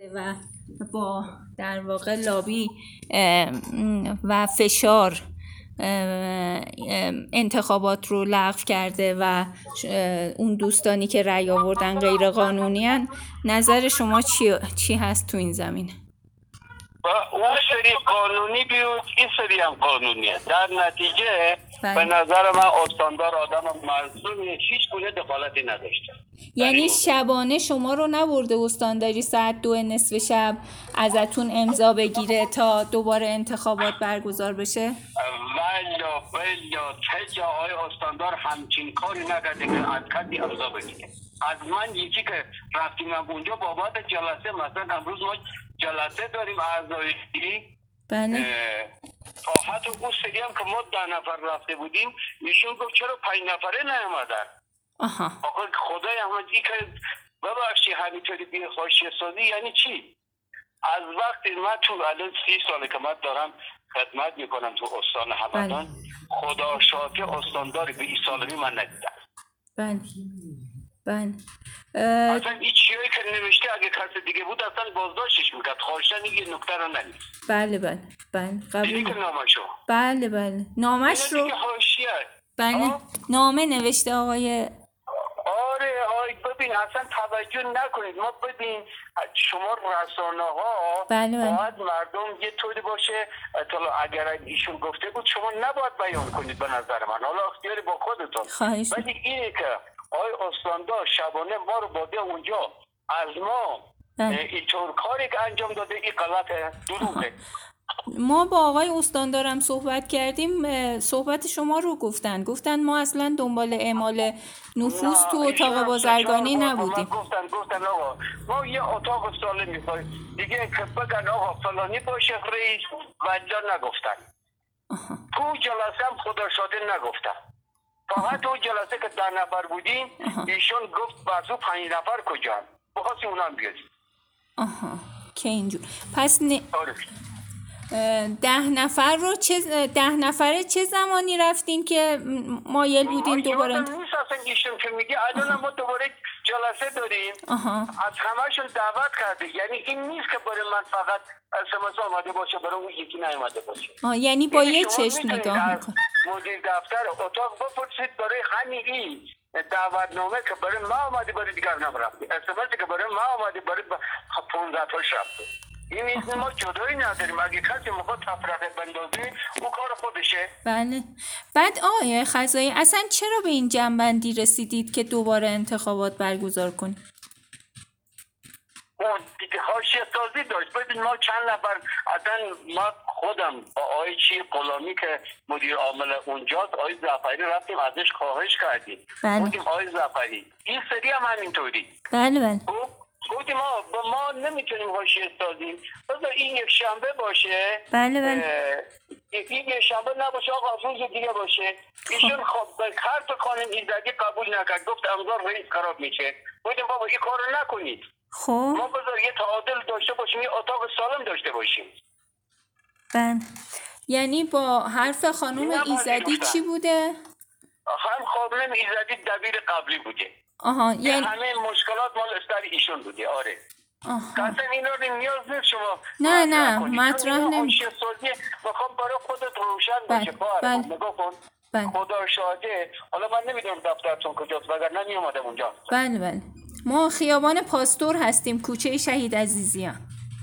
و با در واقع لابی و فشار انتخابات رو لغو کرده و اون دوستانی که رأی آوردن غیر قانونی هن. نظر شما چی هست تو این زمینه؟ اون سری قانونی بیود، این سری هم قانونیه. در نتیجه به نظر من استاندار آدم معصومیه، هیچ گونه دخالتی نداشته. یعنی شبانه شما رو نبرده استانداری ساعت 2 نصف شب ازتون امضا بگیره تا دوباره انتخابات برگزار بشه؟ بلا چه جای استاندار همچین کاری نکرده که از کسی امضا بگیره. از من یکی که رفتیم اونجا بابت جلسه، مثلا امروز ما جلسه داریم اعضایی. بله. حتی اون سری هم که ما 10 نفر رفته بودیم، ایشون گفت چرا 5 نفره نیامدن؟ آقا خدای احمد ای که ببخشی همینطوری بی خواهشی سازی یعنی چی؟ از وقتی من تو الان 30 ساله که من دارم خدمت میکنم تو استان همدان، خدا شاکر استانداری به این سالمی من ندیدم. بله. اصلا این چیزی که نوشته اگه کسی دیگه بود اصلا بازداشتش میکرد. خواهشن این نکته رو ننویس. بله دیدی که نامشو؟ بله نامش رو نامه نوشته آقای. آره ببین اصلا توجه نکنید. ما ببین شما رسانه ها باید مردم یه طوری باشه اگر ایشون گفته بود شما نباید بیان کنید. به نظر من حالا اختیاری با خودتون، ولی اینه که آقای استاندار شبانه ما رو باده اونجا از ما اینطور کاری که انجام داده این غلطه، دروغه. ما با آقای استاندارم صحبت کردیم، صحبت شما رو گفتن ما اصلا دنبال اعمال نفوذ تو اتاق بازرگانی نبودیم. گفتن آقا ما یه اتاق سالم میخوایم دیگه، که بگن آقا فلانی باشه رئیس وجه نگفتن. تو جلسه هم خدا شاده نگفتن. فقط تو جلسه که 10 نفر بودیم ایشون گفت بازو 5 نفر کجا بخواستی اونم بیادیم. که اینجور پس 10 نفر رو 10 نفره چه زمانی رفتین که مایل بودین دوباره؟ نیست اصلا ایشون که میگه الان ما دوباره جلسه داریم از همهشون دعوت کرده. یعنی این نیست که برای من فقط SMS آماده باشه برای اون یکی نیامده باشه. یعنی با یه چشم نگاه میکن. مدیر دفتر اتاق بپرسید برای همین دعوتنامه که برای ما آمده برای دیگر نرفته، SMS که برای ما آمده برای 15 تاش رفته. این نیست ما جدایی نداریم. اگه کسی موقع تفرقه بندازه اون کار خودشه. بله. بعد آقای خزایی اصلا چرا به این جنبندی رسیدید که دوباره انتخابات برگزار کنید؟ حاشیه سازی داشت. ببین ما چند نفر اصلا ما خودم با آقای غلامی که مدیر عامل اونجاست، آقای ظفری رفتیم ازش خواهش کردیم. گفتیم آقای ظفری این سری هم همینطوری. بله. گفتیم ما نمیتونیم حاشیه سازیم، بذار این یک شنبه باشه. بله. این یک شنبه نباشه آقا روز دیگه باشه. ایشون خب هر تا خانم ایزدی قبول نکرد، گفت امضا رئیس خراب میشه. گفتیم بابا این کارو نکنید. خب ما بذار یه تعادل داشته باشیم، یه اتاق سالم داشته باشیم. بله. یعنی با حرف خانم ایزدی چی بوده؟ هم خانم ایزدی دبیر قبلی بوده. یعنی همه مشکلات مال استر ایشون بوده. آره. اصلا اینا رو نیاز نیست شما نه مطرح نمیشه. بخوام برای خودت روشن باشه. نگاه کن. خدا شاهده. حالا من نمیدونم دفترتون کجاست وگرنه نمیومدم اونجا. بله. ما خیابان پاستور هستیم، کوچه شهید عزیزیان.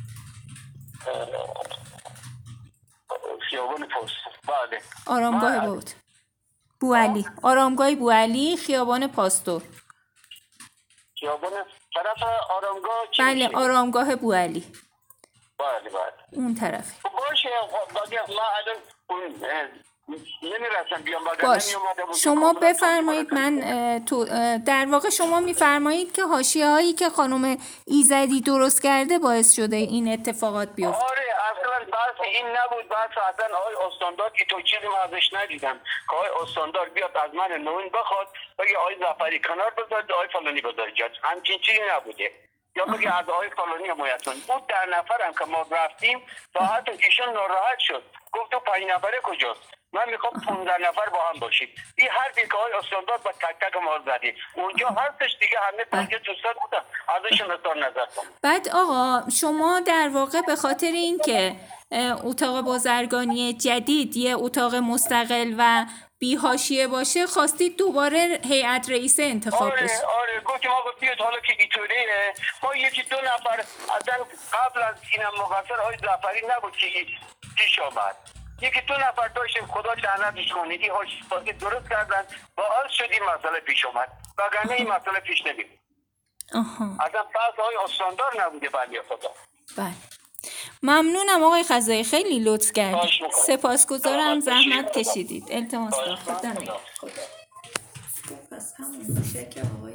خیابان پاستور. بله. آرامگاه بوعلی. آرامگاه بوعلی، خیابان پاستور. خیابان طرف آرامگاه چی؟ بله آرامگاه بوعلی. بله. اون طرفی. باشه ما الان نمیرسم بیام باش. شما بفرمایید. من در واقع شما میفرمایید که حاشیه هایی که خانم ایزدی درست کرده باعث شده این اتفاقات بیفته. آره اصلا بحث این نبود. بحث اصلا آقای استاندار که تو چیزی من ازش ندیدم که آقای استاندار بیاد از من نوین بخواد بگه آقای ظفری کنار بذارد آقای فلانی بذارد. همچین چیزی نبوده. یا بگی از آقای فلانی حمایت کن. اون 10 نفرم که ما رفتیم ساعت ایشون ناراحت شد، گفت تو 5 نفره کجاست؟ من میخوام 15 نفر با هم باشیم. این حرفی که آقای استاندار با تک تک ما زدی اونجا هستش دیگه، همه 50 دوستان بودن ازشون اظهار نظر کنم. بعد آقا شما در واقع به خاطر اینکه اتاق بازرگانی جدید یه اتاق مستقل و بی‌حاشیه باشه خواستید دوباره هیئت رئیسه انتخاب بشه. آره گفتیم آقا بیاد حالا که اینطوریه ما 1-2 نفر اصلا قبل از اینم مقصر آقای ظفری نبود که پیش آمد، 1-2 نفر داشتیم خدا لعنتش کنه این حاشیه درست کردن باعث شد این مسئله پیش اومد، وگرنه این مسئله پیش نمیاد. اصلا پس آقای استاندار نبوده بنده خدا. بله ممنونم آقای خزایی، خیلی لطف کردید. سپاسگزارم زحمت کشیدید. التماس دارم. خدا نگهدار. پس همون میشه که آقای